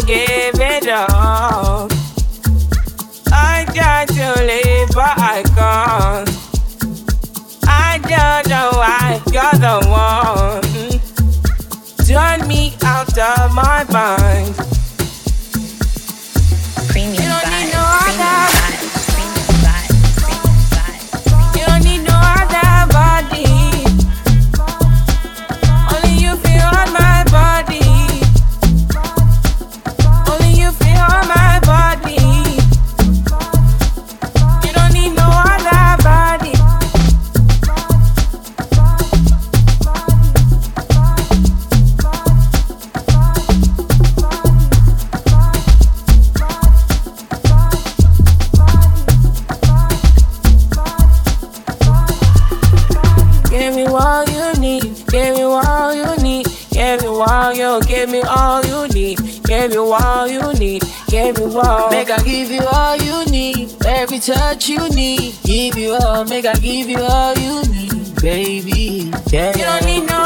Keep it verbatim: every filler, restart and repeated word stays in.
give it up. I try to live, but I can't. I don't know why you're the one. Turn me out of my mind. Premium You don't vibe, need no premium other. vibe, premium vibe, premium vibe. You don't need no other body. Only you feel on my body. Only you feel on my body. You don't need no other body. Give me all you need, give me all you need, give me all you, give me all you need, give me all you need, give me all. Make I give you all you need, every touch you need. Give you all, make I give you all you need, baby. Yeah. You don't need no